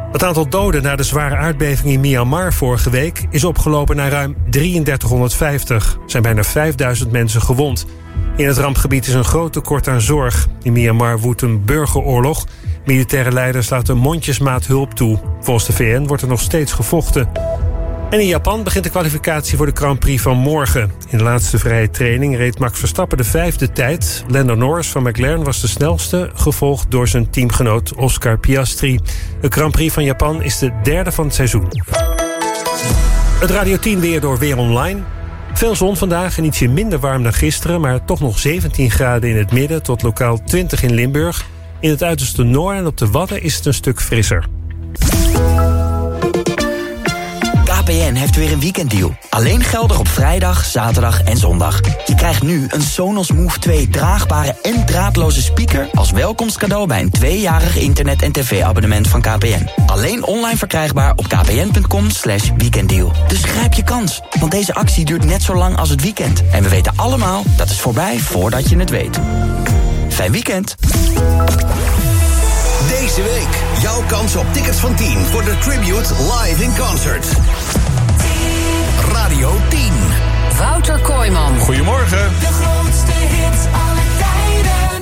Het aantal doden na de zware aardbeving in Myanmar vorige week is opgelopen naar ruim 3350. Er zijn bijna 5000 mensen gewond. In het rampgebied is een groot tekort aan zorg. In Myanmar woedt een burgeroorlog. Militaire leiders laten mondjesmaat hulp toe. Volgens de VN wordt er nog steeds gevochten. En in Japan begint de kwalificatie voor de Grand Prix van morgen. In de laatste vrije training reed Max Verstappen de 5e tijd. Lando Norris van McLaren was de snelste, gevolgd door zijn teamgenoot Oscar Piastri. De Grand Prix van Japan is de 3e van het seizoen. Het Radio 10 weer door Weer Online. Veel zon vandaag en ietsje minder warm dan gisteren, maar toch nog 17 graden in het midden tot lokaal 20 in Limburg. In het uiterste noorden en op de Wadden is het een stuk frisser. KPN heeft weer een weekenddeal. Alleen geldig op vrijdag, zaterdag en zondag. Je krijgt nu een Sonos Move 2 draagbare en draadloze speaker als welkomstcadeau bij een 2-jarig internet- en tv-abonnement van KPN. Alleen online verkrijgbaar op kpn.com/weekenddeal. Dus grijp je kans, want deze actie duurt net zo lang als het weekend. En we weten allemaal, dat is voorbij voordat je het weet. Fijn weekend. Deze week jouw kans op tickets van 10 voor de Tribute Live in Concert. Radio 10. Wouter Kooijman. Goedemorgen. De grootste hits aller tijden.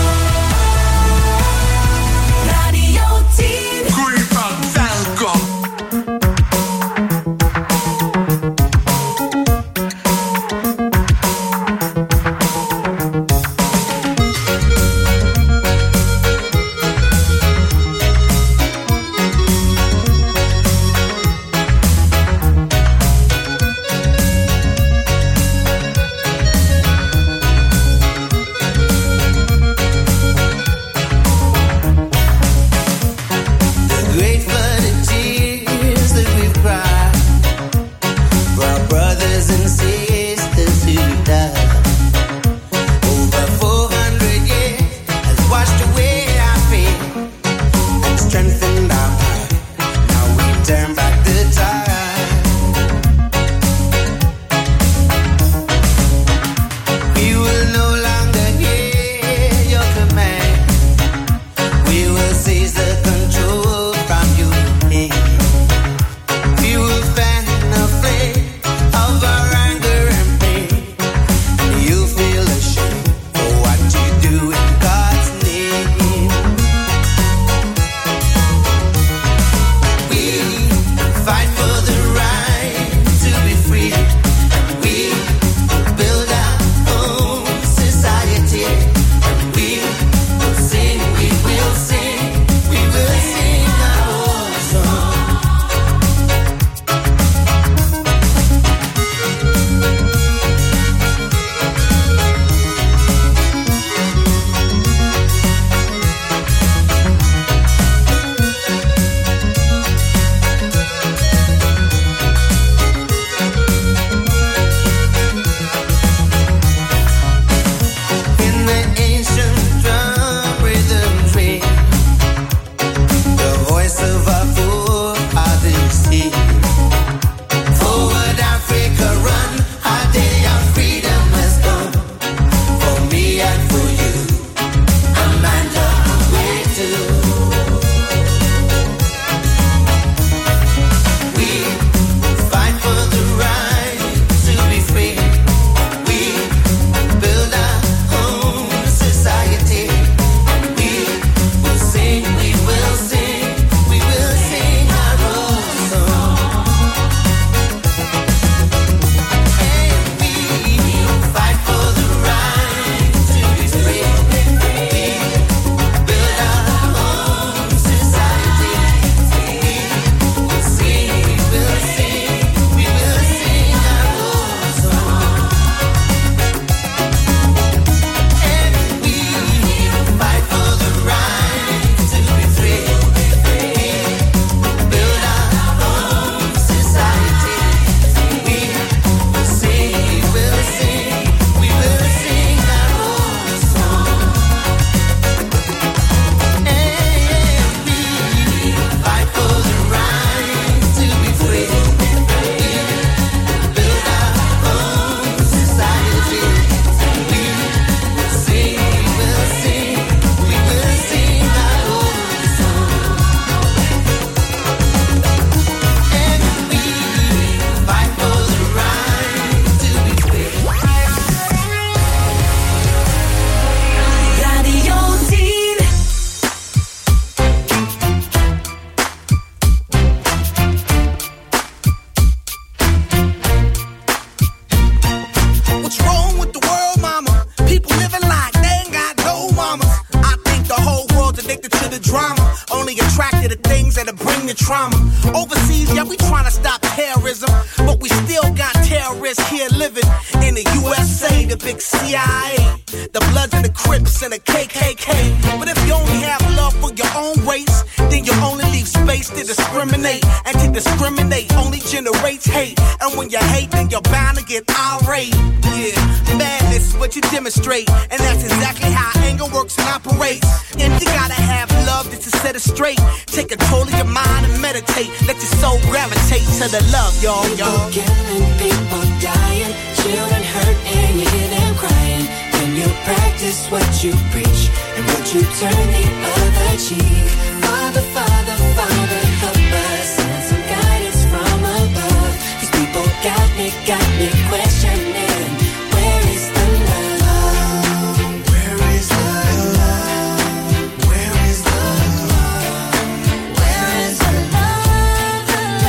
Radio 10. Goeiedag, welkom. things that'll bring the trauma. Overseas, yeah, we trying to stop terrorism, but we still got terrorists here living in the USA, the big CIA, the Bloods and the Crips and the KKK. But if you only have love for your own race, then you only leave space to discriminate. And to discriminate only generates hate. And when you hate, then you're bound to get irate. Yeah, madness is what you demonstrate, and that's exactly how anger works and operates. And you gotta have love just to set it straight. Take control of your mind and meditate. Let your soul gravitate to the love, y'all. People killing, people dying, children hurt and you hear them crying. When you practice what you preach and what you turn the other cheek. Father, Father, Father, help us. Send some guidance from above. These people got me questioning. Where is the love? Where is the love? Where is the love? Where is the love?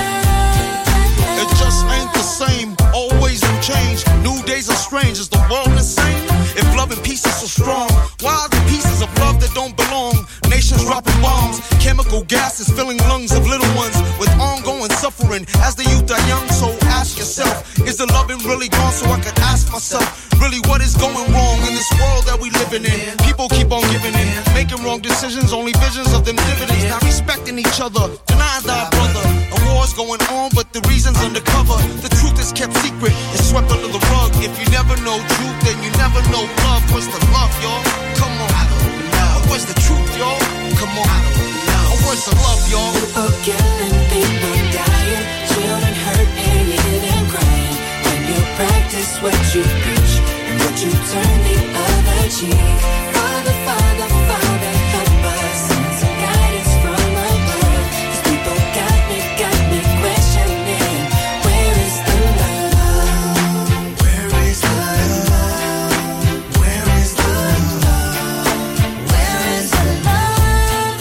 It just ain't the same. Always new change. New days are strange. Is the world insane? If love and peace is so strong, why are the pieces of love that don't belong? Nations dropping bombs, chemical gases filling lungs of little ones with ongoing suffering. As the youth are young, so ask yourself, is the loving really gone? So I could ask myself, really what is going wrong in this world that we living in? People keep on giving in, making wrong decisions, only visions of them dividends. Not respecting each other, denying thy brother. A war's going on, but the reason's undercover. The truth is kept secret, it's swept under the rug. If you never know truth, then you never know love. Where's the love, y'all? Come on. I don't know. Where's the truth, y'all? Come on. I don't know. Where's the love, y'all? People killing, people dying, children hurt and you hear them crying. When you practice what you preach and what you turn the other cheek. Father, Father, Father, help us. Send some guidance from above. These people got me questioning. Where is the love? Where is the love? Where is the love? Where is the love?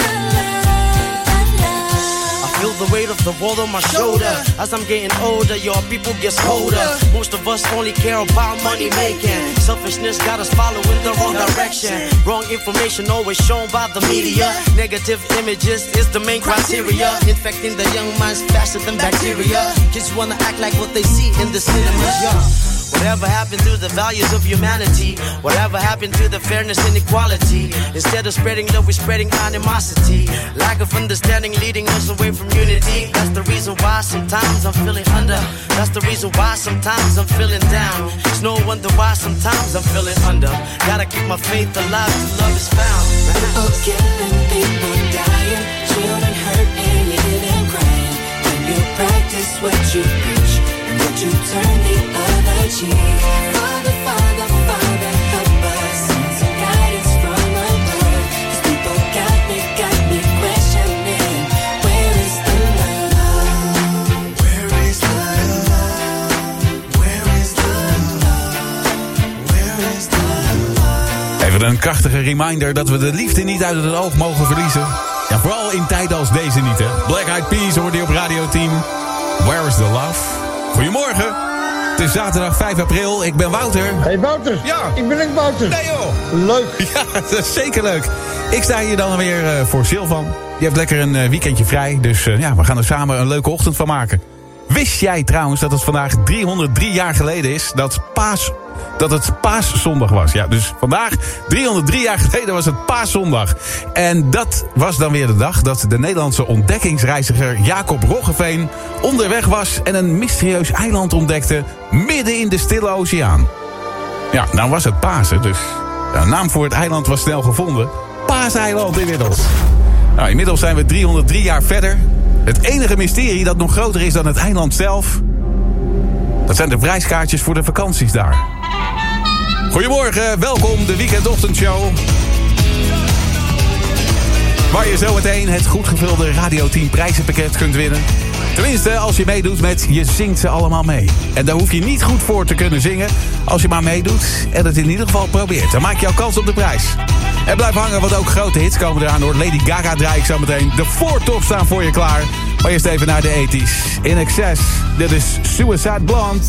I feel the weight of the world on my shoulder. As I'm getting older, your people get colder. Most of us only care about money making. Selfishness got us following the wrong direction. Wrong information always shown by the media. Negative images is the main criteria. Infecting the young minds faster than bacteria. Kids wanna act like what they see in the cinemas, yeah. Whatever happened to the values of humanity? Whatever happened to the fairness and equality? Instead of spreading love, we're spreading animosity. Lack of understanding leading us away from unity. That's the reason why sometimes I'm feeling under. That's the reason why sometimes I'm feeling down. It's no wonder why sometimes I'm feeling under. Gotta keep my faith alive till love is found. People killing, people dying, children hurt and you hear them crying. When you practice what you preach and what you turn the other cheek. Father, Father, Father, help us. Send some guidance from above. These people got me questioning. Where is the love? Where is the love? Where is the love? Where is the love? Even een krachtige reminder dat we de liefde niet uit het oog mogen verliezen. Ja, vooral in tijden als deze niet, hè. Black Eyed Peas hoorde je op Radio 10. Where is the love? Goedemorgen. Het is zaterdag 5 april. Ik ben Wouter. Hey Wouter. Ja. Ik ben ook Wouter. Nee joh. Leuk. Ja, dat is zeker leuk. Ik sta hier dan weer voor Silvan. Je hebt lekker een weekendje vrij. Dus ja, we gaan er samen een leuke ochtend van maken. Wist jij trouwens dat het vandaag 303 jaar geleden is dat het Paaszondag was? Ja, dus vandaag, 303 jaar geleden, was het Paaszondag. En dat was dan weer de dag dat de Nederlandse ontdekkingsreiziger Jacob Roggeveen onderweg was en een mysterieus eiland ontdekte midden in de Stille Oceaan. Ja, nou was het Pasen, dus de naam voor het eiland was snel gevonden. Paaseiland inmiddels. Nou, inmiddels zijn we 303 jaar verder. Het enige mysterie dat nog groter is dan het eiland zelf, dat zijn de prijskaartjes voor de vakanties daar. Goedemorgen, welkom de weekendochtendshow. Waar je zometeen het goed gevulde Radio 10 prijzenpakket kunt winnen. Tenminste, als je meedoet met Je zingt ze allemaal mee. En daar hoef je niet goed voor te kunnen zingen. Als je maar meedoet en het in ieder geval probeert. Dan maak je jouw kans op de prijs. En blijf hangen, want ook grote hits komen eraan hoor. Lady Gaga draai ik zo meteen. De voortop staan voor je klaar. Maar eerst even naar de 80's. In Excess, dit is Suicide Blonde.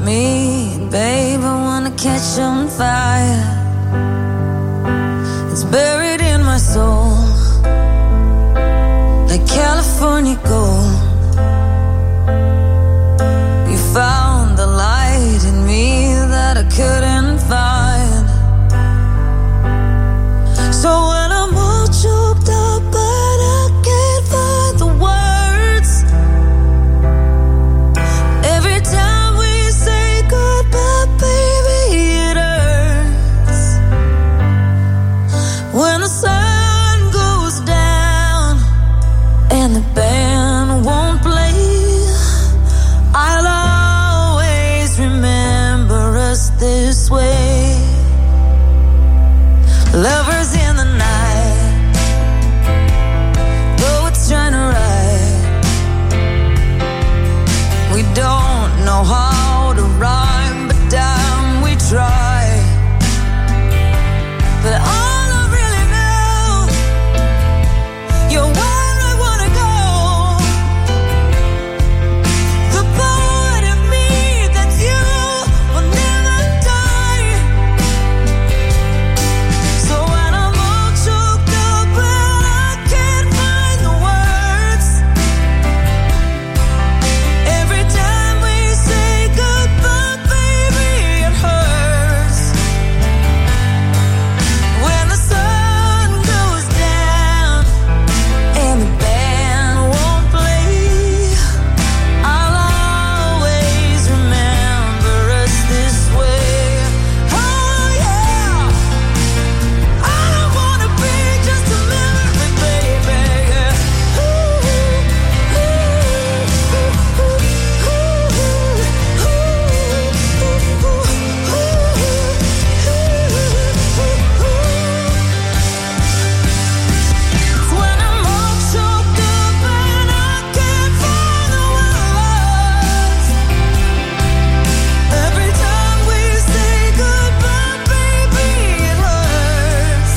me, babe, I wanna catch on fire. It's buried in my soul, like California gold. You found the light in me that I couldn't find. So when I'm all choked up but I can't find the words, every time we say goodbye, baby, it hurts. When the sun goes down and the band won't play, I'll always remember us this way. Lovers in the night, though it's trying to ride, we don't know how to rhyme, but damn, we try. But all I really know, you're where I wanna go. The part of me that's you will never die. So when I'm all choked up and I can't find the words, every time we say goodbye, baby, it hurts. When the sun goes down and the band won't play, I'll always remember us this way. Oh yeah, I don't wanna be just a memory, baby. When I'm all choked up and I can't find the words, every time we say goodbye, baby, it hurts.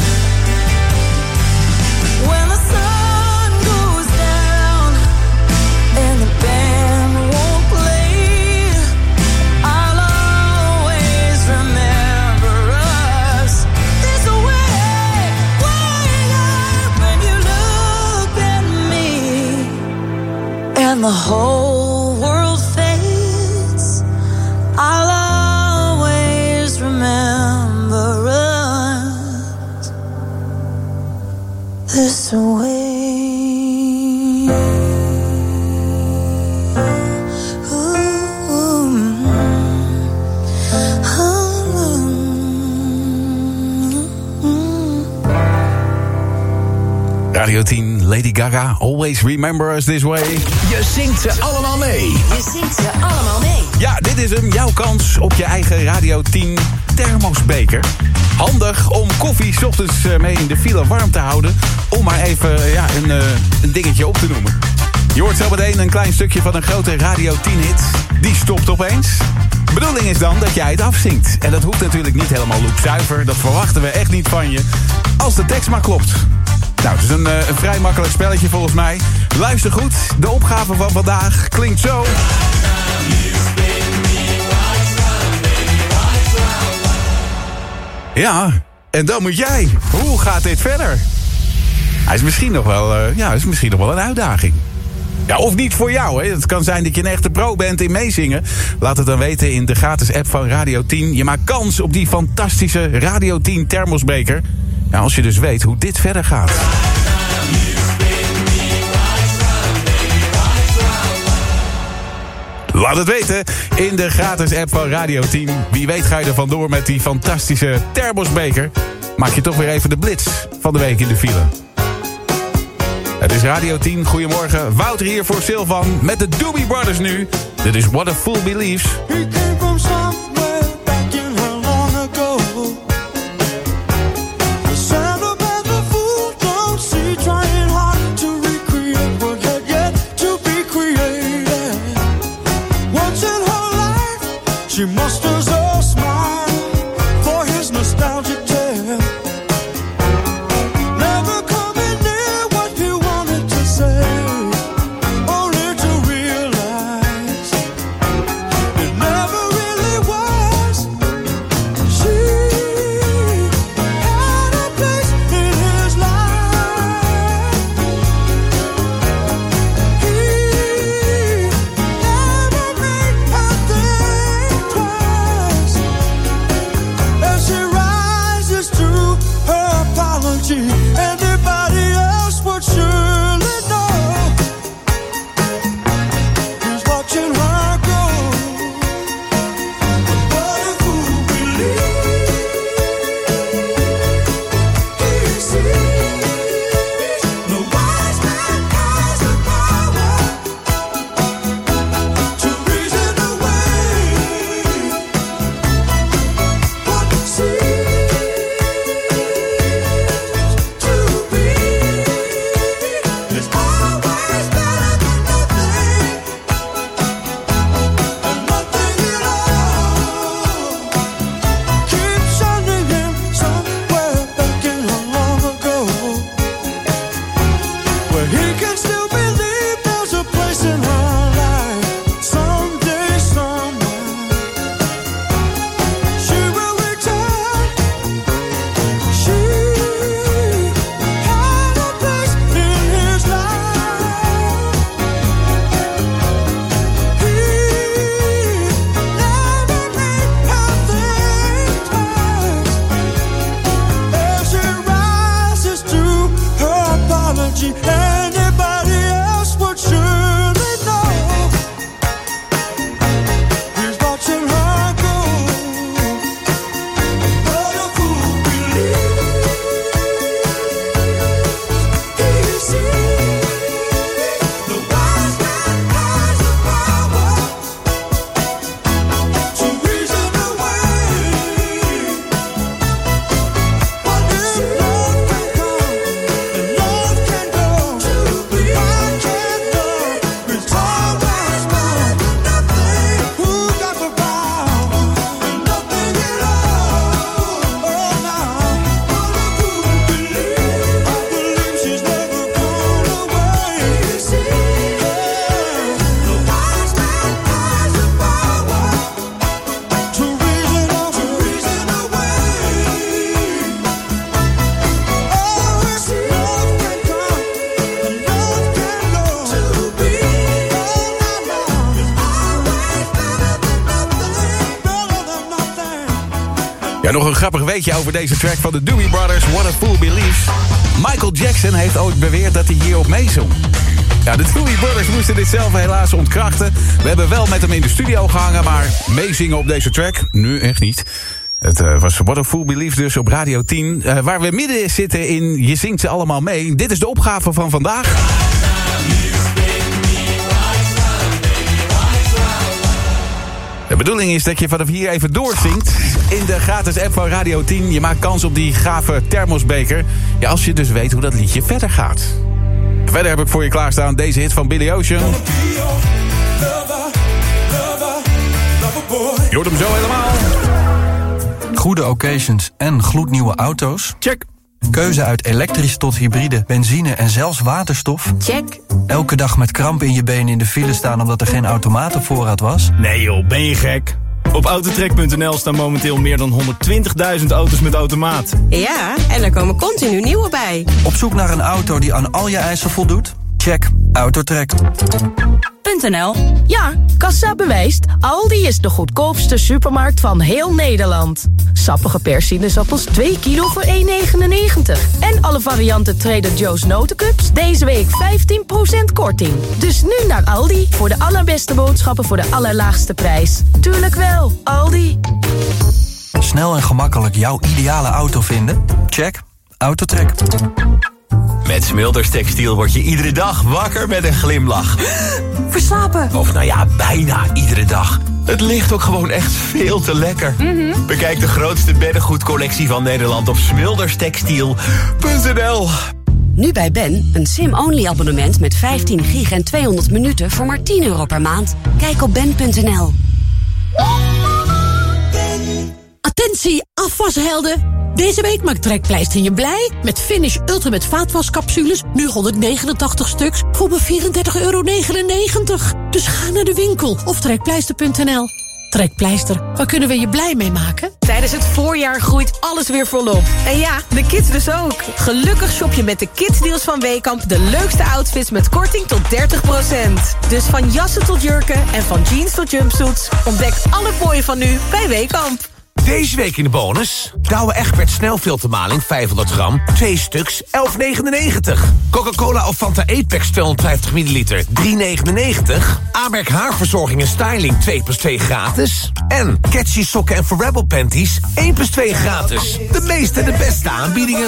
When the sun goes down and the band won't play, I'll always remember us this way. When you look at me and the whole world fades, I'll always remember us this way. Radio 10, Lady Gaga, Always Remember Us This Way. Je zingt ze allemaal mee. Je zingt ze allemaal mee. Ja, dit is hem, jouw kans op je eigen Radio 10 thermosbeker. Handig om koffie 's ochtends mee in de file warm te houden. Om maar even een dingetje op te noemen. Je hoort zo meteen een klein stukje van een grote Radio 10-hit. Die stopt opeens. De bedoeling is dan dat jij het afzingt. En dat hoeft natuurlijk niet helemaal loopzuiver. Dat verwachten we echt niet van je. Als de tekst maar klopt. Nou, het is een vrij makkelijk spelletje volgens mij. Luister goed, de opgave van vandaag klinkt zo. Ja, en dan moet jij. Hoe gaat dit verder? Hij is misschien nog wel, een uitdaging. Ja, of niet voor jou, hè. Het kan zijn dat je een echte pro bent in meezingen. Laat het dan weten in de gratis app van Radio 10. Je maakt kans op die fantastische Radio 10 thermosbeker. Ja, als je dus weet hoe dit verder gaat. Laat het weten in de gratis app van Radio 10. Wie weet ga je er vandoor met die fantastische thermosbeker. Maak je toch weer even de blitz van de week in de file. Het is Radio 10, goedemorgen. Wouter hier voor Silvan met de Doobie Brothers nu. Dit is What a Fool Believes. He came from somewhere back in hell long ago. The sound of the fool don't see, trying hard to recreate what had yet to be created. Once in her life, she musters a smile for his nostalgic tale. Never coming near what he wanted to say, only to realize it never really Ja, nog een grappig weetje over deze track van de Doobie Brothers, What a Fool Believes. Michael Jackson heeft ooit beweerd dat hij hierop meezong. Ja, de Doobie Brothers moesten dit zelf helaas ontkrachten. We hebben wel met hem in de studio gehangen, maar meezingen op deze track? Nu echt niet. Het was What a Fool Believes dus op Radio 10. Waar we midden zitten in Je zingt ze allemaal mee. Dit is de opgave van vandaag. De bedoeling is dat je vanaf hier even doorzingt in de gratis app van Radio 10. Je maakt kans op die gave thermosbeker. Ja, als je dus weet hoe dat liedje verder gaat. Verder heb ik voor je klaarstaan deze hit van Billy Ocean. Je hoort hem zo helemaal. Goede occasions en gloednieuwe auto's? Check. Keuze uit elektrisch tot hybride, benzine en zelfs waterstof? Check. Elke dag met kramp in je benen in de file staan omdat er geen automaat op voorraad was? Nee joh, ben je gek? Op autotrek.nl staan momenteel meer dan 120.000 auto's met automaat. Ja, en er komen continu nieuwe bij. Op zoek naar een auto die aan al je eisen voldoet? Check. Autotrek. .nl. Ja, kassa bewijst. Aldi is de goedkoopste supermarkt van heel Nederland. Sappige persinezappels 2 kilo voor 1,99. En alle varianten Trader Joe's notencups deze week 15% korting. Dus nu naar Aldi voor de allerbeste boodschappen voor de allerlaagste prijs. Tuurlijk wel, Aldi. Snel en gemakkelijk jouw ideale auto vinden? Check. Autotrek. Met Smilders Textiel word je iedere dag wakker met een glimlach. Verslapen. Of nou ja, bijna iedere dag. Het ligt ook gewoon echt veel te lekker. Bekijk de grootste beddengoedcollectie van Nederland op smilderstextiel.nl. Nu bij Ben, een SIM-only abonnement met 15 gig en 200 minuten voor maar €10 per maand. Kijk op ben.nl. Attentie, afwashelden! Deze week maakt Trekpleister je blij met Finish Ultimate vaatwascapsules, nu 189 stuks, voor maar €34,99. Dus ga naar de winkel of trekpleister.nl. Trekpleister, waar kunnen we je blij mee maken? Tijdens het voorjaar groeit alles weer volop. En ja, de kids dus ook. Gelukkig shop je met de kidsdeals van Weekamp de leukste outfits met korting tot 30%. Dus van jassen tot jurken en van jeans tot jumpsuits. Ontdek alle mooie van nu bij Weekamp. Deze week in de bonus. Douwe Egberts snelfiltermaling 500 gram. 2 stuks, €11,99. Coca-Cola of Fanta Apex 250 milliliter, €3,99. Amerk haarverzorging en styling 2+2 gratis. En Catchy sokken en Forever panties 1+2 gratis. De meeste en de beste aanbiedingen.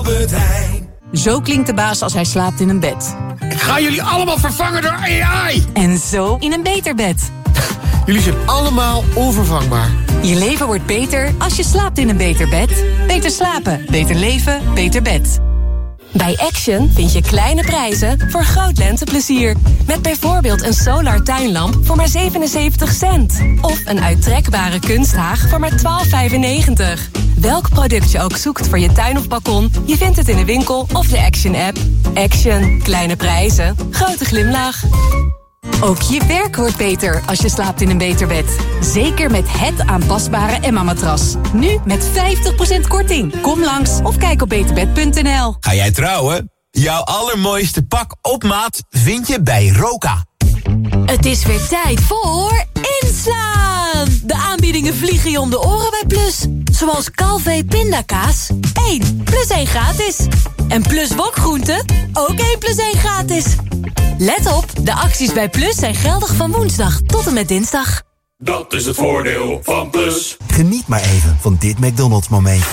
Zo klinkt de baas als hij slaapt in een bed. Ik ga jullie allemaal vervangen door AI. En zo in een beter bed. Jullie zijn allemaal onvervangbaar. Je leven wordt beter als je slaapt in een beter bed. Beter slapen, beter leven, beter bed. Bij Action vind je kleine prijzen voor groot lenteplezier. Met bijvoorbeeld een solar tuinlamp voor maar 77 cent. Of een uittrekbare kunsthaag voor maar €12,95. Welk product je ook zoekt voor je tuin of balkon, je vindt het in de winkel of de Action-app. Action. Kleine prijzen. Grote glimlach. Ook je werk wordt beter als je slaapt in een beter bed. Zeker met het aanpasbare Emma-matras. Nu met 50% korting. Kom langs of kijk op beterbed.nl. Ga jij trouwen? Jouw allermooiste pak op maat vind je bij Roka. Het is weer tijd voor inslaan! De aanbiedingen vliegen je om de oren bij Plus. Zoals Calvé pindakaas, 1 + 1 gratis. En Plus wokgroenten, ook 1 + 1 gratis. Let op, de acties bij Plus zijn geldig van woensdag tot en met dinsdag. Dat is het voordeel van Plus. Geniet maar even van dit McDonald's momentje.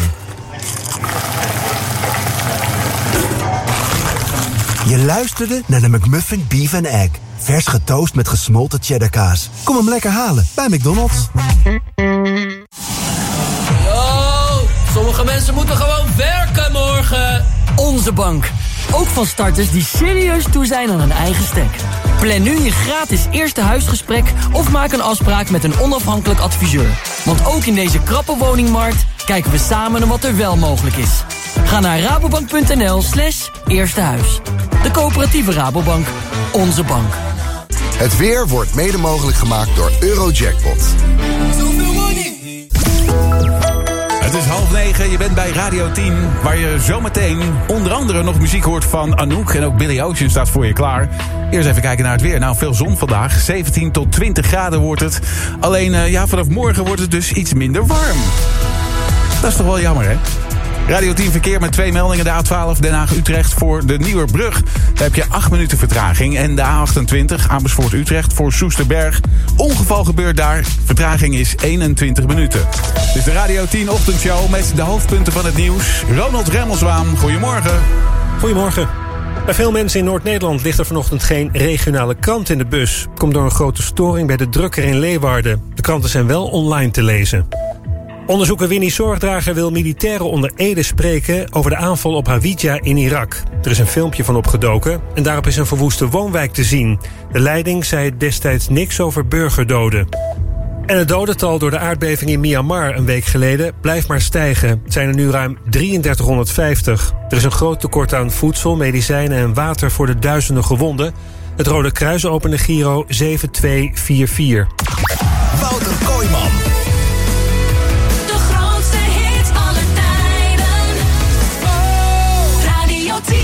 Je luisterde naar de McMuffin Beef and Egg. Vers getoast met gesmolten cheddarkaas. Kom hem lekker halen bij McDonald's. Yo, sommige mensen moeten gewoon werken morgen. Onze bank. Ook van starters die serieus toe zijn aan een eigen stek. Plan nu je gratis eerste huisgesprek of maak een afspraak met een onafhankelijk adviseur. Want ook in deze krappe woningmarkt kijken we samen naar wat er wel mogelijk is. Ga naar rabobank.nl/eerstehuis. De coöperatieve Rabobank. Onze bank. Het weer wordt mede mogelijk gemaakt door Eurojackpot. Het is 8:30, je bent bij Radio 10, waar je zometeen onder andere nog muziek hoort van Anouk. En ook Billy Ocean staat voor je klaar. Eerst even kijken naar het weer. Nou, veel zon vandaag. 17 tot 20 graden wordt het. Alleen, vanaf morgen wordt het dus iets minder warm. Dat is toch wel jammer, hè? Radio 10 verkeer met 2 meldingen. De A12 Den Haag-Utrecht voor de Nieuwerbrug. Daar heb je 8 minuten vertraging. En de A28 Amersfoort-Utrecht voor Soesterberg. Ongeval gebeurt daar. Vertraging is 21 minuten. Dit is de Radio 10 ochtendshow met de hoofdpunten van het nieuws. Ronald Remmelswaan, goedemorgen. Goedemorgen. Bij veel mensen in Noord-Nederland ligt er vanochtend geen regionale krant in de bus. Komt door een grote storing bij de drukker in Leeuwarden. De kranten zijn wel online te lezen. Onderzoeker Winnie Zorgdrager wil militairen onder Ede spreken over de aanval op Hawija in Irak. Er is een filmpje van opgedoken en daarop is een verwoeste woonwijk te zien. De leiding zei destijds niks over burgerdoden. En het dodental door de aardbeving in Myanmar een week geleden blijft maar stijgen. Het zijn er nu ruim 3350. Er is een groot tekort aan voedsel, medicijnen en water voor de duizenden gewonden. Het Rode Kruis opende Giro 7244. Wouter Kooijman. De grootste hits aller tijden. Radio 10.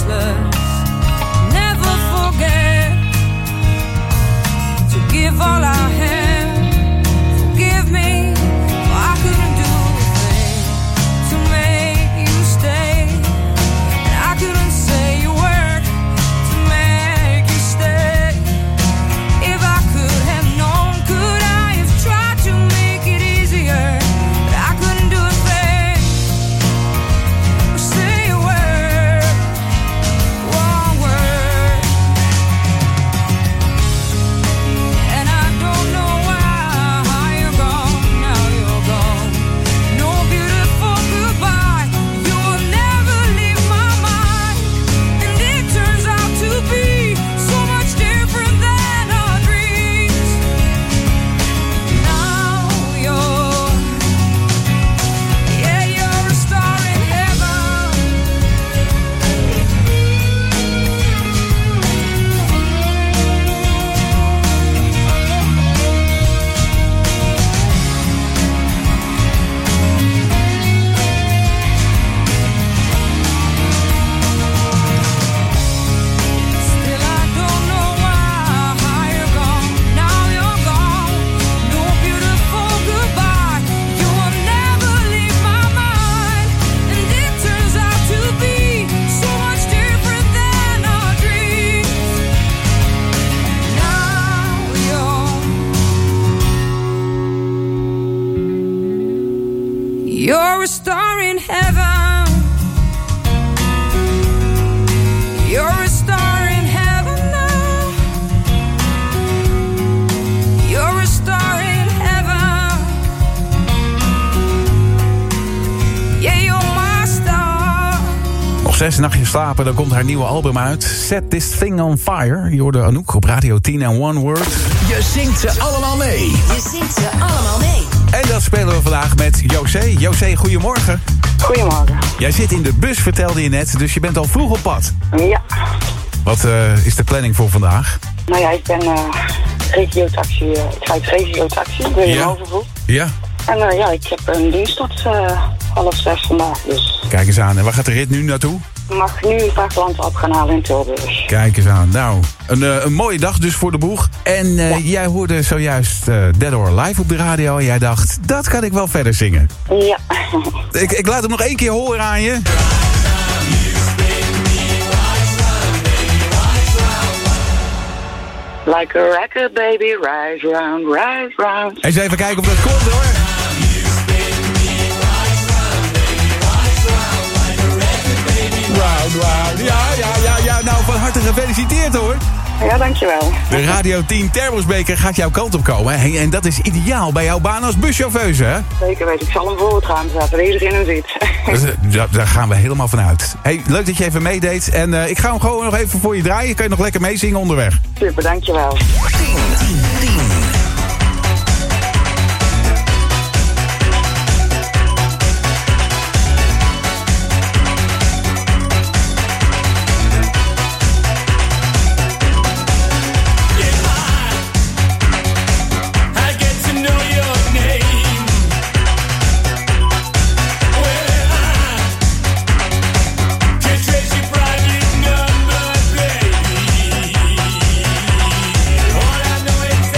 priceless. Never forget to give all I have. Forgive me, for I couldn't do a thing to make you stay. And I couldn't say a word to make you stay. If I could have known, could I have tried to make it easier? But I couldn't do a thing or say a word, one word. And I don't know why you're gone, now you're gone. No beautiful goodbye, you will never leave my mind. And it turns out to be so much different than our dreams. Now you're a star in heaven. Still I don't know why you're gone, now you're gone. No beautiful goodbye, you will never leave my mind. And it turns out to be so much different than our dreams. Now you're a star in heaven. You're a star in heaven now. You're a star in heaven. Yeah, you're my star. Nog 6 nachtjes slapen, dan komt haar nieuwe album uit. Set This Thing on Fire. Je hoorde Anouk op Radio 10 en One Word. Je zingt ze allemaal mee. Je zingt ze allemaal mee. En dat spelen we vandaag met José. José, goedemorgen. Goedemorgen. Jij zit in de bus, vertelde je net, dus je bent al vroeg op pad. Ja. Wat is de planning voor vandaag? Nou ja, ik ben regiotaxi. Ik rijd regiotaxi, ben je overvoer. Ja. En ja, ik heb een dienst tot 5:30 vandaag, dus. Kijk eens aan. En waar gaat de rit nu naartoe? Ik mag nu een paar klanten op gaan halen in Tilburg. Kijk eens aan. Nou, een mooie dag dus voor de boeg. En jij hoorde zojuist Dead or Alive op de radio. En jij dacht, dat kan ik wel verder zingen. Ja. Ik laat hem nog 1 keer horen aan je. Like a record, baby, rise round. Eens even kijken of dat komt, hoor. Round. Ja. Nou, van harte gefeliciteerd, hoor. Ja, dankjewel. De Radio 10 Thermosbeker gaat jouw kant op komen. Hè? En dat is ideaal bij jouw baan als buschauffeuse, hè? Zeker weten. Ik zal hem voor het raam zetten. Dat iedereen hem ziet. Daar gaan we helemaal van uit. Hey, leuk dat je even meedeed. En ik ga hem gewoon nog even voor je draaien. Kan je nog lekker meezingen onderweg? Super, dankjewel. 10. All I know is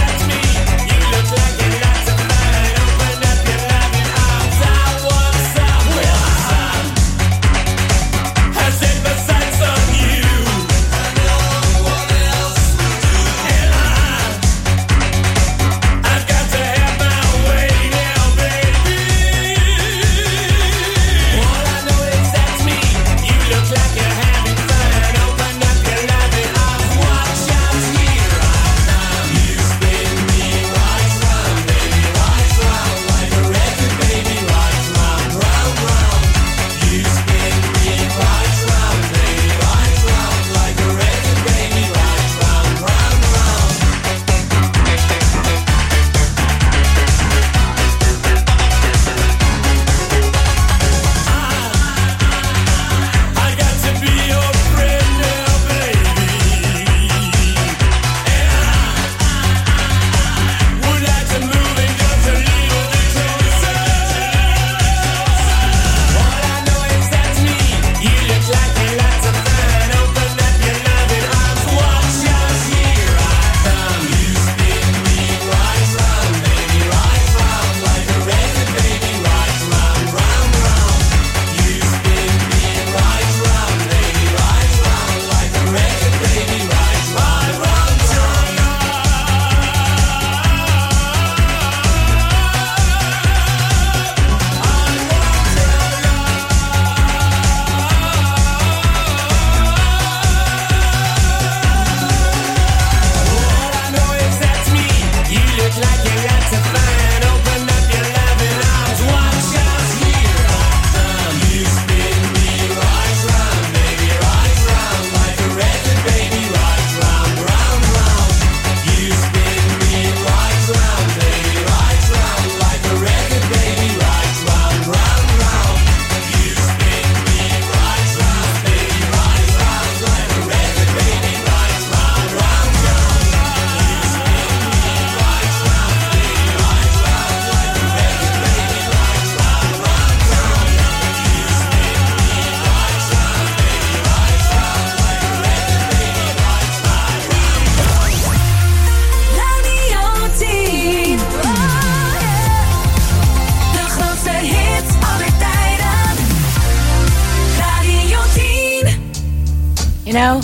You know,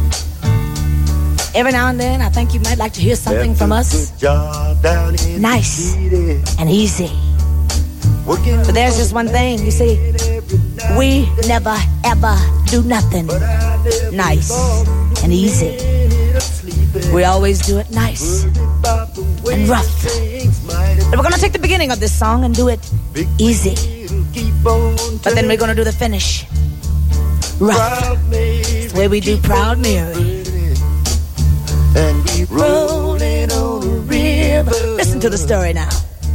every now and then I think you might like to hear something from us. Nice and easy. But there's just one thing, you see, we never ever do nothing nice and easy. We always do it nice and rough. But we're gonna take the beginning of this song and do it easy. But then we're gonna do the finish rough. It's the way we do Proud Mary. And we rolling on the river. Listen to the story now.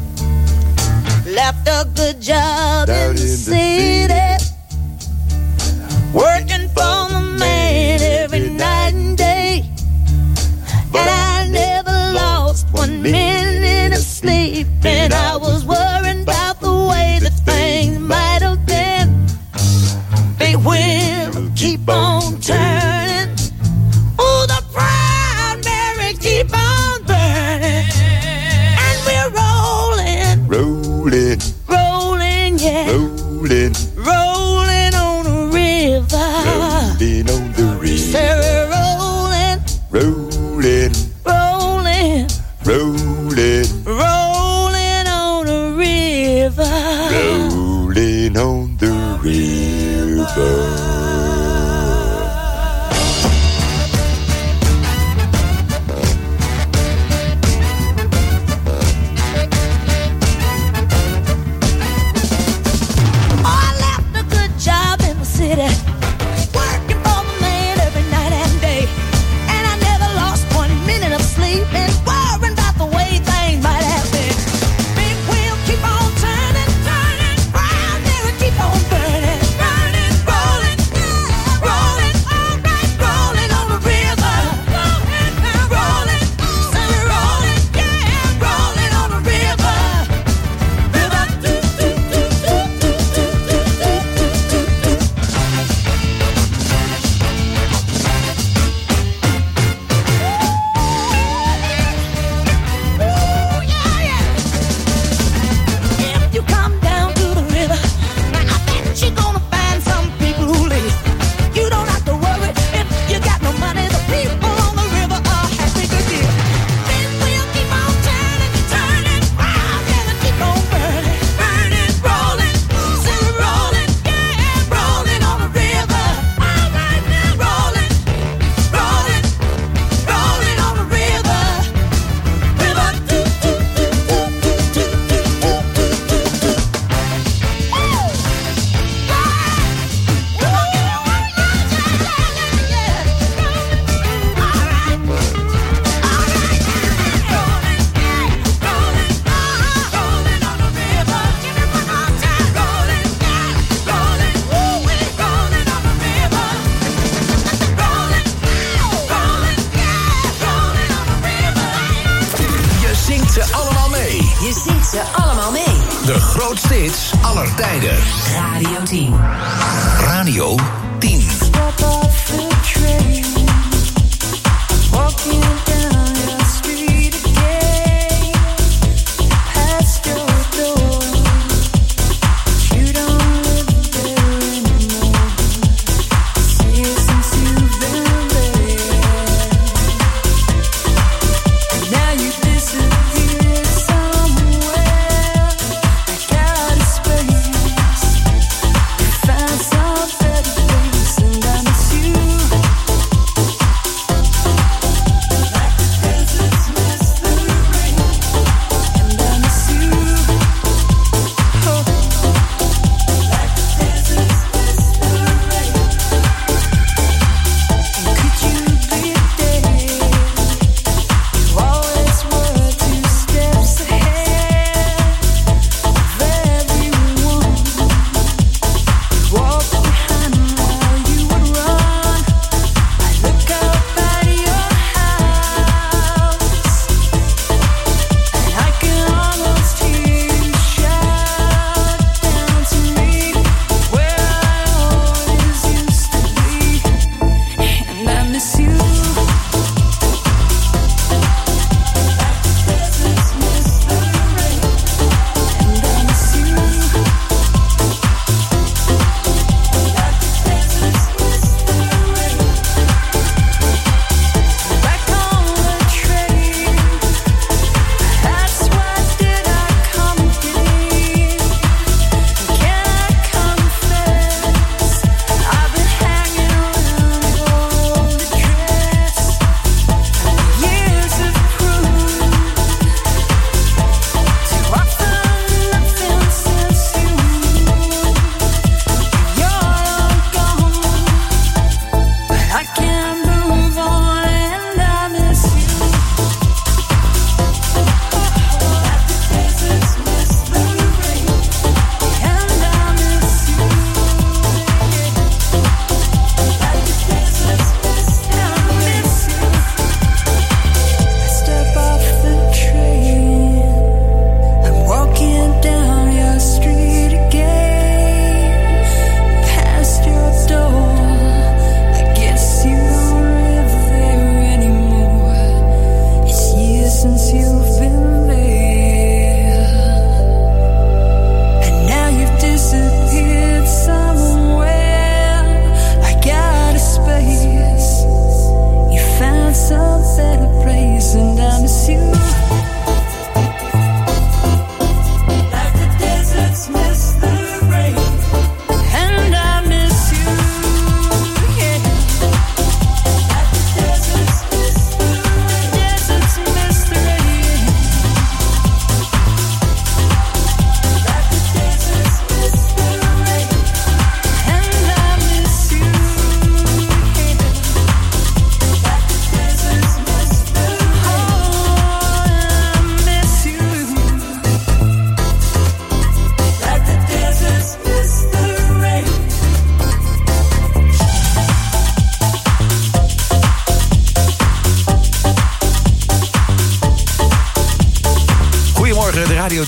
Left a good job in the city, working for the man every night and day. And I never lost 1 minute of sleep. And I was worried about the way that things might have been. Big wheel keep on turning. Oh, the Proud Mary keep on burning. And we're rolling, rolling, yeah, rolling on the river. Rolling on the river. Say we're rolling, rolling on the river. Rolling on the river. De grootste hits aller tijden. Radio 10. Radio 10. Step off the train. Walking down your street again. Past your door. You don't live there anymore. See you since you've been there. And now you disappear somewhere. Like out of space. You found some better place, and I miss you.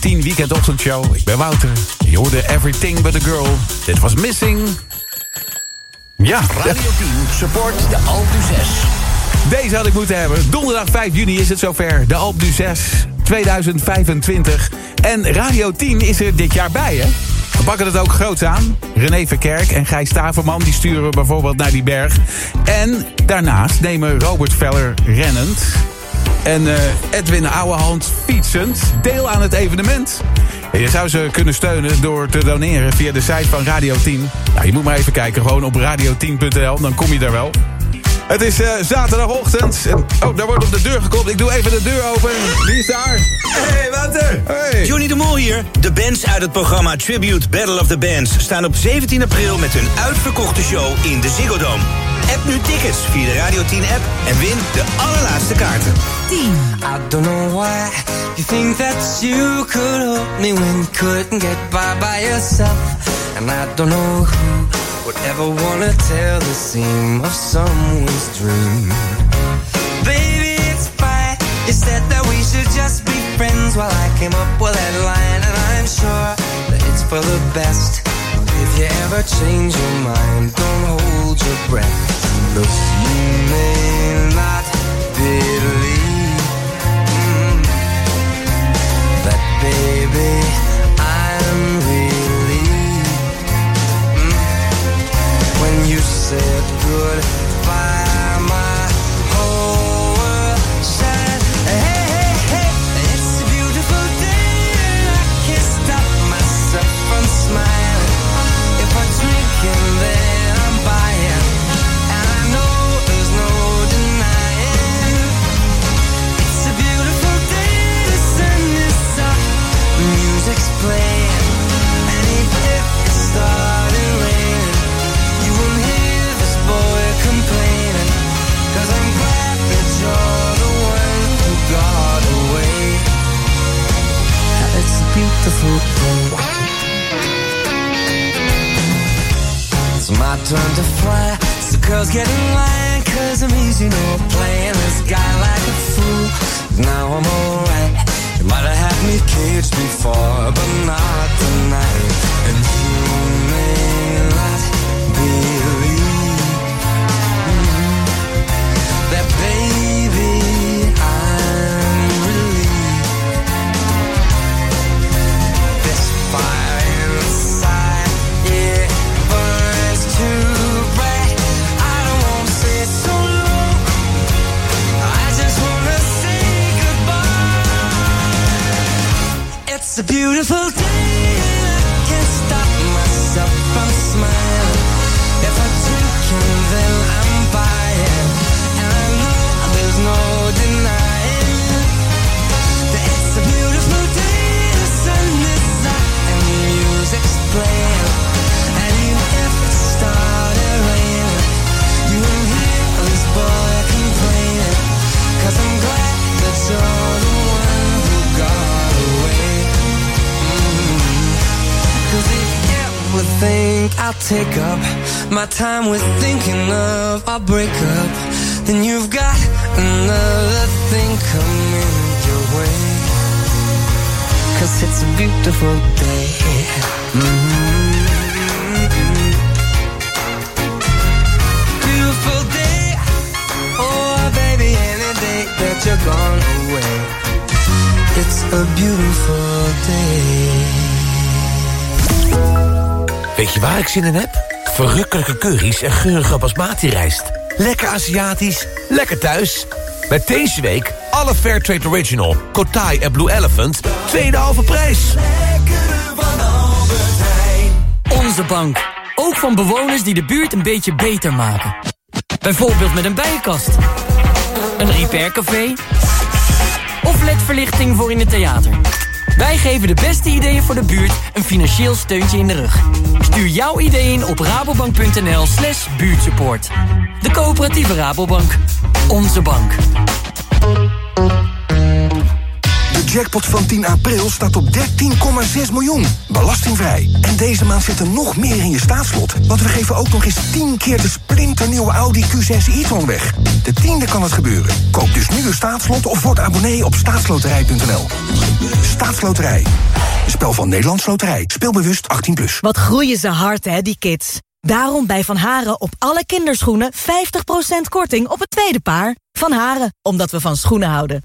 10 weekendochtendshow. Ik ben Wouter. Je hoorde Everything But A Girl. Dit was Missing. Ja. Radio 10 support de Alpe d'Huez. Deze had ik moeten hebben. Donderdag 5 juni is het zover. De Alpe d'Huez 2025. En Radio 10 is er dit jaar bij, hè? We pakken het ook groots aan. René Verkerk en Gijs Staverman die sturen bijvoorbeeld naar die berg. En daarnaast nemen Robert Veller rennend en Edwin Ouwehand fietsend deel aan het evenement. En je zou ze kunnen steunen door te doneren via de site van Radio 10. Nou, je moet maar even kijken, gewoon op radio10.nl, dan kom je daar wel. Het is zaterdagochtend. Oh, daar wordt op de deur geklopt. Ik doe even de deur open. Wie is daar? Hey, Wouter. Hey. Johnny de Mol hier. De bands uit het programma Tribute Battle of the Bands staan op 17 april met hun uitverkochte show in de Ziggo Dome. App nu tickets via de Radio 10-app en win de allerlaatste kaarten. 10. I don't know why you think that you could help me when you couldn't get by yourself. And I don't know who would ever wanna tell the seam of someone's dream. Baby, it's fine. You said that we should just be friends while I came up with that line. And I'm sure that it's for the best. If you ever change your mind, don't hold your breath. Look, you may not believe that, baby, I'm relieved when you said goodbye. My whole world shined. Hey, hey, hey, it's a beautiful day and I can't stop myself from smiling. If I drink and then I'm buying, and I know there's no denying. It's a beautiful day, the sun is up, the music's playing, and even if it started raining, you won't hear this boy complaining, 'cause I'm glad that you're the one who got away. It's a beautiful day. It's my turn to fly, so girls get in line, 'cause I'm easy, no playing this guy like a fool. Now I'm alright. You might have had me caged before, but not tonight. And you may not believe that, baby, I'm relieved. This fire inside, yeah, burns too bright. I don't want to say so long, I just want to say goodbye. It's a beautiful day and I can't stop myself from smiling. If I drink and then I'm buying, and I know there's no denying that it's a beautiful day, the sun is up and the music's playing, and even if it started raining, you won't hear this boy complaining, 'cause I'm glad that you're the one who got away. 'Cause if you ever think I'll take up my time with thinking of our breakup, then you've got another thing coming your way. 'Cause it's a beautiful day. Beautiful day. Oh, baby, any day that you're gone away. It's a beautiful day. Weet je waar ik zin in heb? Verrukkelijke curry's en geurige basmati-rijst. Lekker Aziatisch, lekker thuis. Met deze week alle Fairtrade Original, Kotai en Blue Elephant, tweede halve prijs. Onze bank. Ook van bewoners die de buurt een beetje beter maken. Bijvoorbeeld met een bijenkast. Een repaircafé. Of ledverlichting voor in het theater. Wij geven de beste ideeën voor de buurt een financieel steuntje in de rug. Stuur jouw idee in op rabobank.nl/buurtsupport. De coöperatieve Rabobank. Onze bank. De jackpot van 10 april staat op 13,6 miljoen. Belastingvrij. En deze maand zit er nog meer in je staatslot. Want we geven ook nog eens 10 keer de splinternieuwe Audi Q6 e-tron weg. De 10e kan het gebeuren. Koop dus nu een staatslot of word abonnee op staatsloterij.nl. Staatsloterij. Een spel van Nederlands Loterij. Speel bewust 18+. Wat groeien ze hard, hè, die kids. Daarom bij Van Haren op alle kinderschoenen 50% korting op het tweede paar. Van Haren, omdat we van schoenen houden.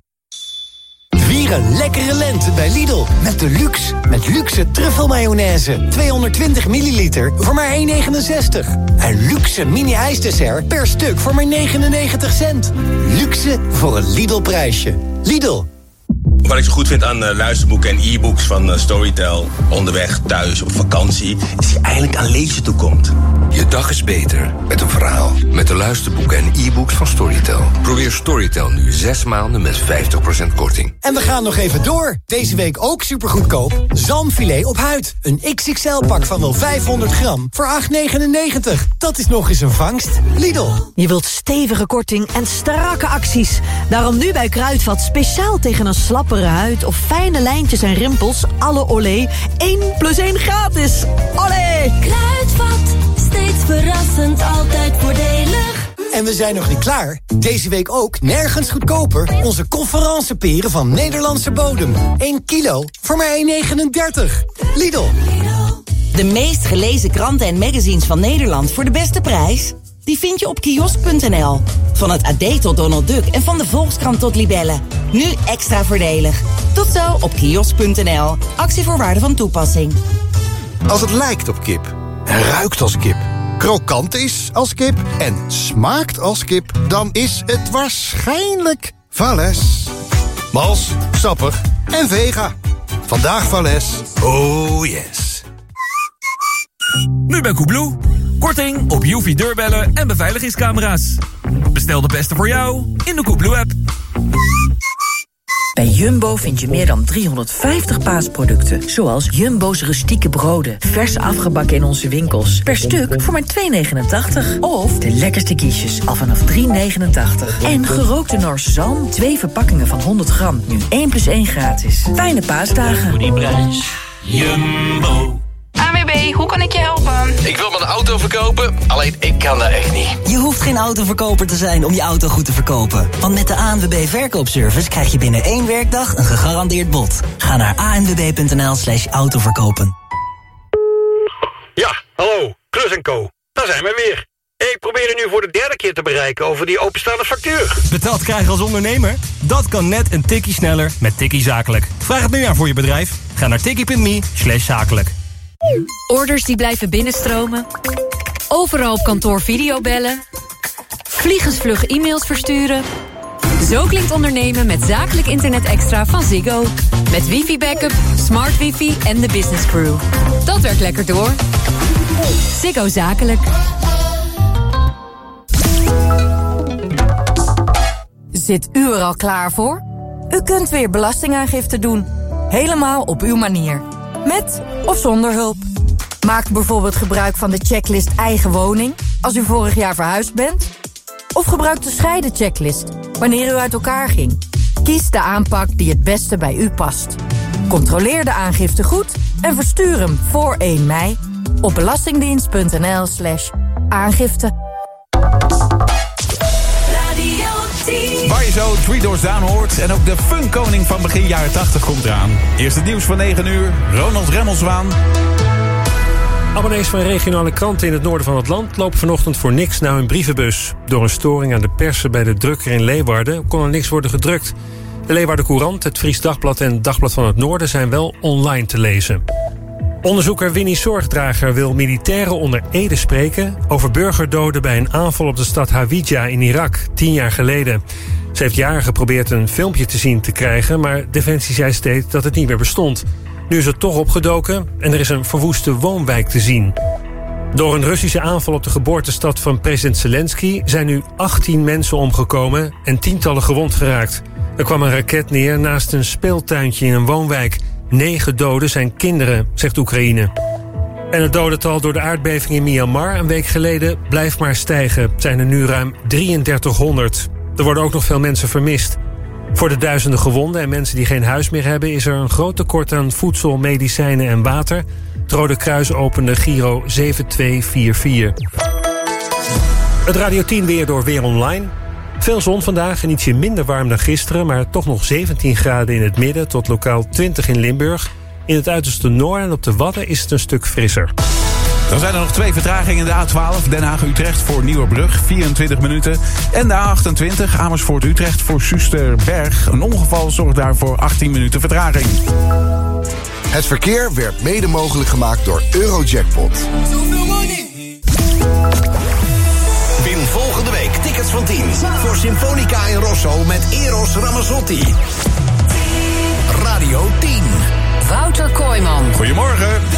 Vier een lekkere lente bij Lidl. Met de luxe. Met luxe truffelmayonaise. 220 milliliter voor maar €1,69. En luxe mini-ijsdessert per stuk voor maar 99 cent. Luxe voor een Lidl-prijsje. Lidl. Wat ik zo goed vind aan luisterboeken en e-books van Storytel... onderweg, thuis, op vakantie... is die eindelijk aan lezen toekomt. Je dag is beter met een verhaal. Met de luisterboeken en e-books van Storytel. Probeer Storytel nu 6 maanden met 50% korting. En we gaan nog even door. Deze week ook supergoedkoop. Zalmfilet op huid. Een XXL-pak van wel 500 gram voor €8,99. Dat is nog eens een vangst. Lidl. Je wilt stevige korting en strakke acties. Daarom nu bij Kruidvat speciaal tegen een slappere huid of fijne lijntjes en rimpels. Alle Olé 1+1 gratis. Olé! Kruidvat, steeds verrassend, altijd voordelig. En we zijn nog niet klaar. Deze week ook, nergens goedkoper, onze conferenceperen van Nederlandse bodem. 1 kilo voor maar €1,39. Lidl. De meest gelezen kranten en magazines van Nederland voor de beste prijs? Die vind je op kiosk.nl. Van het AD tot Donald Duck en van de Volkskrant tot Libelle. Nu extra voordelig. Tot zo op kiosk.nl. Actievoorwaarden van toepassing. Als het lijkt op kip en ruikt als kip, krokant is als kip en smaakt als kip, dan is het waarschijnlijk Valles. Mals, sappig en vega. Vandaag Valles. Oh yes. Nu bij Koebloe. Korting op UV-deurbellen en beveiligingscamera's. Bestel de beste voor jou in de Koebloe-app. Bij Jumbo vind je meer dan 350 paasproducten. Zoals Jumbo's rustieke broden. Vers afgebakken in onze winkels. Per stuk voor maar €2,89. Of de lekkerste quiches al vanaf €3,89. En gerookte Noorse zalm. 2 verpakkingen van 100 gram. Nu 1+1 gratis. Fijne paasdagen. Voor die prijs. Jumbo. ANWB, hoe kan ik je helpen? Ik wil mijn auto verkopen, alleen ik kan dat echt niet. Je hoeft geen autoverkoper te zijn om je auto goed te verkopen. Want met de ANWB Verkoopservice krijg je binnen 1 werkdag een gegarandeerd bod. Ga naar anwb.nl/autoverkopen. Ja, hallo, Klus & Co. Daar zijn we weer. Ik probeer u nu voor de 3e keer te bereiken over die openstaande factuur. Betaald krijgen als ondernemer? Dat kan net een tikkie sneller met Tikkie Zakelijk. Vraag het nu aan voor je bedrijf. Ga naar tikkie.me/zakelijk. Orders die blijven binnenstromen. Overal op kantoor videobellen. Vliegensvlug e-mails versturen. Zo klinkt ondernemen met zakelijk internet extra van Ziggo. Met wifi-backup, smart wifi en de business crew. Dat werkt lekker door. Ziggo Zakelijk. Zit u er al klaar voor? U kunt weer belastingaangifte doen. Helemaal op uw manier. Met of zonder hulp. Maak bijvoorbeeld gebruik van de checklist eigen woning als u vorig jaar verhuisd bent. Of gebruik de scheiden checklist wanneer u uit elkaar ging. Kies de aanpak die het beste bij u past. Controleer de aangifte goed en verstuur hem voor 1 mei op belastingdienst.nl/aangifte. Waar je zo 3 Doors Down hoort en ook de funkkoning van begin jaren 80 komt eraan. Eerst het nieuws van 9 uur, Ronald Remmelswaan. Abonnees van regionale kranten in het noorden van het land lopen vanochtend voor niks naar hun brievenbus. Door een storing aan de persen bij de drukker in Leeuwarden kon er niks worden gedrukt. De Leeuwarden Courant, het Fries Dagblad en het Dagblad van het Noorden zijn wel online te lezen. Onderzoeker Winnie Zorgdrager wil militairen onder ede spreken over burgerdoden bij een aanval op de stad Hawija in Irak 10 jaar geleden. Ze heeft jaren geprobeerd een filmpje te zien te krijgen, maar Defensie zei steeds dat het niet meer bestond. Nu is het toch opgedoken en er is een verwoeste woonwijk te zien. Door een Russische aanval op de geboortestad van president Zelensky zijn nu 18 mensen omgekomen en tientallen gewond geraakt. Er kwam een raket neer naast een speeltuintje in een woonwijk. 9 doden zijn kinderen, zegt Oekraïne. En het dodental door de aardbeving in Myanmar een week geleden blijft maar stijgen. Het zijn er nu ruim 3300. Er worden ook nog veel mensen vermist. Voor de duizenden gewonden en mensen die geen huis meer hebben is er een groot tekort aan voedsel, medicijnen en water. Het Rode Kruis opende Giro 7244. Het Radio 10 weer door Weer Online. Veel zon vandaag en ietsje minder warm dan gisteren, maar toch nog 17 graden in het midden tot lokaal 20 in Limburg. In het uiterste noorden en op de Wadden is het een stuk frisser. Dan zijn er nog 2 vertragingen. De A12 Den Haag-Utrecht voor Nieuwerbrug, 24 minuten. En de A28 Amersfoort-Utrecht voor Soesterberg. Een ongeval zorgt daarvoor 18 minuten vertraging. Het verkeer werd mede mogelijk gemaakt door Eurojackpot. Win volgende week tickets van 10 voor Symfonica in Rosso met Eros Ramazzotti. Radio 10. Wouter Kooijman. Goedemorgen.